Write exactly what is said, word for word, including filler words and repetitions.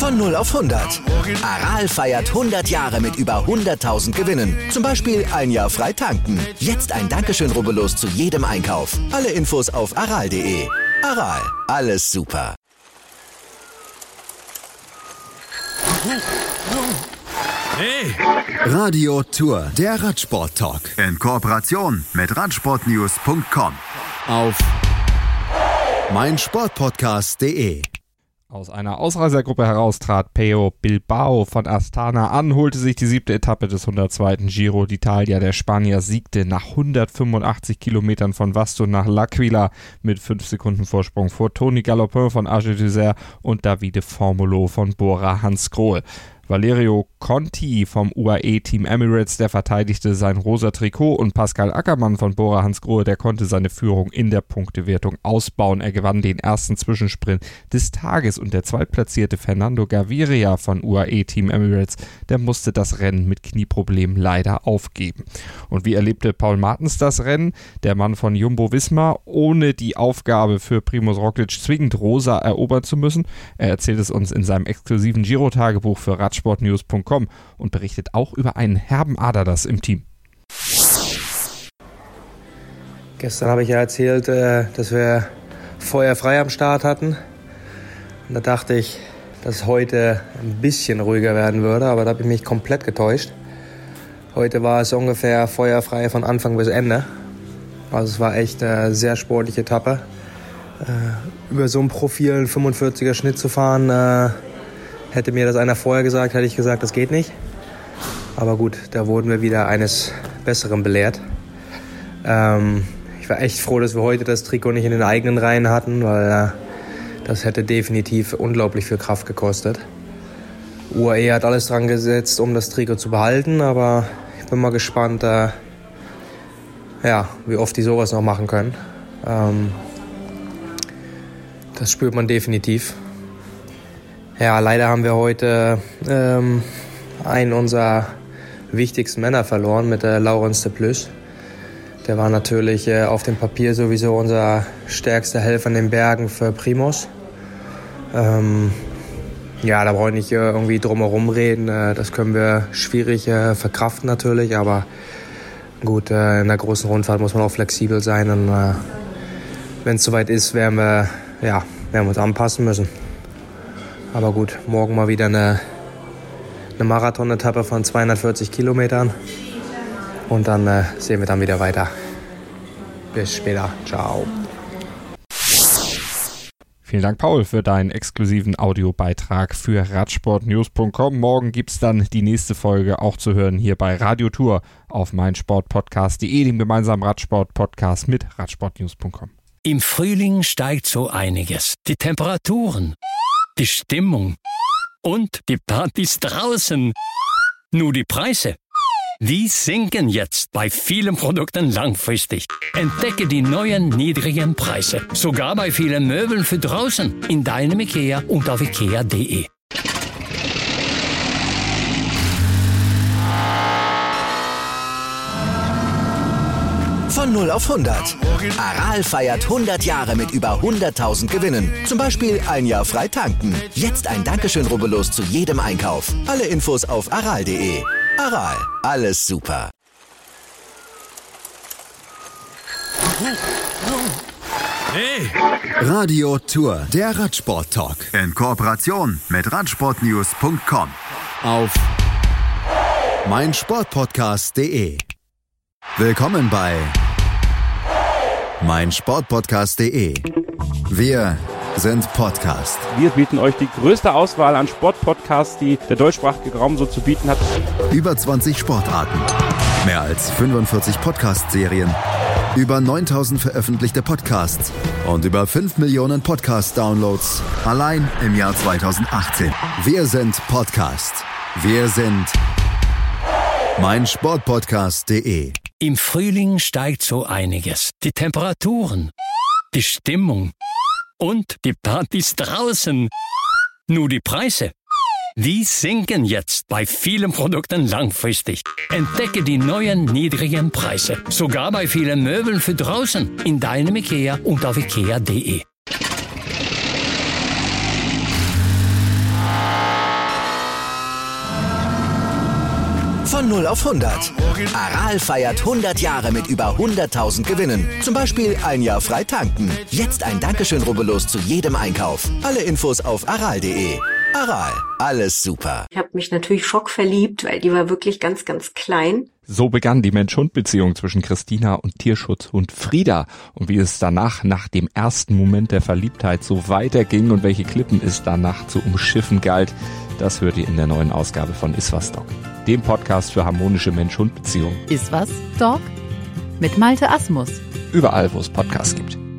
Von null auf hundert. Aral feiert hundert Jahre mit über hunderttausend Gewinnen. Zum Beispiel ein Jahr frei tanken. Jetzt ein Dankeschön, rubbellos zu jedem Einkauf. Alle Infos auf aral punkt de. Aral, alles super. Hey! Radio Tour, der Radsport-Talk. In Kooperation mit radsportnews punkt com. Auf meinsportpodcast punkt de. Aus einer Ausreißergruppe heraus trat Pello Bilbao von Astana an, holte sich die siebte Etappe des hundertzweiten Giro d'Italia. Der Spanier siegte nach hundertfünfundachtzig Kilometern von Vasto nach L'Aquila mit fünf Sekunden Vorsprung vor Tony Galopin von Age d'Isère und Davide Formolo von Bora-Hansgrohe. Valerio Conti vom U A E-Team Emirates, der verteidigte sein rosa Trikot, und Pascal Ackermann von Bora-Hansgrohe, der konnte seine Führung in der Punktewertung ausbauen. Er gewann den ersten Zwischensprint des Tages und der zweitplatzierte Fernando Gaviria von U A E-Team Emirates, der musste das Rennen mit Knieproblemen leider aufgeben. Und wie erlebte Paul Martens das Rennen? Der Mann von Jumbo-Visma, ohne die Aufgabe für Primož Roglič zwingend rosa erobern zu müssen. Er erzählt es uns in seinem exklusiven Giro-Tagebuch für radsportnews punkt com und berichtet auch über einen herben Aderlass im Team. Gestern habe ich ja erzählt, dass wir feuerfrei am Start hatten. Und da dachte ich, dass heute ein bisschen ruhiger werden würde, aber da habe ich mich komplett getäuscht. Heute war es ungefähr feuerfrei von Anfang bis Ende. Also es war echt eine sehr sportliche Etappe. Über so ein Profil, einen fünfundvierziger Schnitt zu fahren, hätte mir das einer vorher gesagt, hätte ich gesagt, das geht nicht. Aber gut, da wurden wir wieder eines Besseren belehrt. Ähm, ich war echt froh, dass wir heute das Trikot nicht in den eigenen Reihen hatten, weil äh, das hätte definitiv unglaublich viel Kraft gekostet. U A E hat alles dran gesetzt, um das Trikot zu behalten, aber ich bin mal gespannt, äh, ja, wie oft die sowas noch machen können. Ähm, das spürt man definitiv. Ja, leider haben wir heute ähm, einen unserer wichtigsten Männer verloren mit der Laurens de Plus. Der war natürlich äh, auf dem Papier sowieso unser stärkster Helfer in den Bergen für Primož. Ähm, ja, da brauche ich nicht äh, irgendwie drumherum reden. Äh, das können wir schwierig äh, verkraften natürlich, aber gut, äh, in der großen Rundfahrt muss man auch flexibel sein. Und äh, wenn es soweit ist, werden wir, ja, werden wir uns anpassen müssen. Aber gut, morgen mal wieder eine, eine Marathon-Etappe von zweihundertvierzig Kilometern. Und dann äh, sehen wir dann wieder weiter. Bis später. Ciao. Vielen Dank, Paul, für deinen exklusiven Audiobeitrag für radsportnews punkt com. Morgen gibt es dann die nächste Folge auch zu hören hier bei Radio Tour auf meinsportpodcast punkt de, dem gemeinsamen Radsport-Podcast mit radsportnews punkt com. Im Frühling steigt so einiges. Die Temperaturen, die Stimmung und die Partys draußen. Nur die Preise, die sinken jetzt bei vielen Produkten langfristig. Entdecke die neuen niedrigen Preise, sogar bei vielen Möbeln für draußen, in deinem IKEA und auf ikea punkt de. Von null auf hundert. Aral feiert hundert Jahre mit über hunderttausend Gewinnen. Zum Beispiel ein Jahr frei tanken. Jetzt ein Dankeschön, rubbellos zu jedem Einkauf. Alle Infos auf aral punkt de. Aral, alles super. Hey! Radio Tour, der Radsport-Talk. In Kooperation mit radsportnews punkt com. Auf meinsportpodcast punkt de. Willkommen bei meinsportpodcast punkt de. Wir sind Podcast. Wir bieten euch die größte Auswahl an Sportpodcasts, die der deutschsprachige Raum so zu bieten hat. Über zwanzig Sportarten, mehr als fünfundvierzig Podcast-Serien, über neuntausend veröffentlichte Podcasts und über fünf Millionen Podcast-Downloads allein im Jahr zweitausendachtzehn. Wir sind Podcast. Wir sind meinsportpodcast punkt de. Im Frühling steigt so einiges. Die Temperaturen, die Stimmung und die Partys draußen. Nur die Preise, die sinken jetzt bei vielen Produkten langfristig. Entdecke die neuen niedrigen Preise, sogar bei vielen Möbeln für draußen, in deinem IKEA und auf ikea punkt de. null auf hundert. Aral feiert hundert Jahre mit über hunderttausend Gewinnen. Zum Beispiel ein Jahr frei tanken. Jetzt ein Dankeschön, rubbellos zu jedem Einkauf. Alle Infos auf aral punkt de. Aral, alles super. Ich habe mich natürlich schockverliebt, weil die war wirklich ganz, ganz klein. So begann die Mensch-Hund-Beziehung zwischen Christina und Tierschutzhund Frieda. Und wie es danach, nach dem ersten Moment der Verliebtheit, so weiterging und welche Klippen es danach zu umschiffen galt, das hört ihr in der neuen Ausgabe von Iswas Dog, dem Podcast für harmonische Mensch-Hund-Beziehungen. Iswas Dog? Mit Malte Asmus. Überall, wo es Podcasts gibt.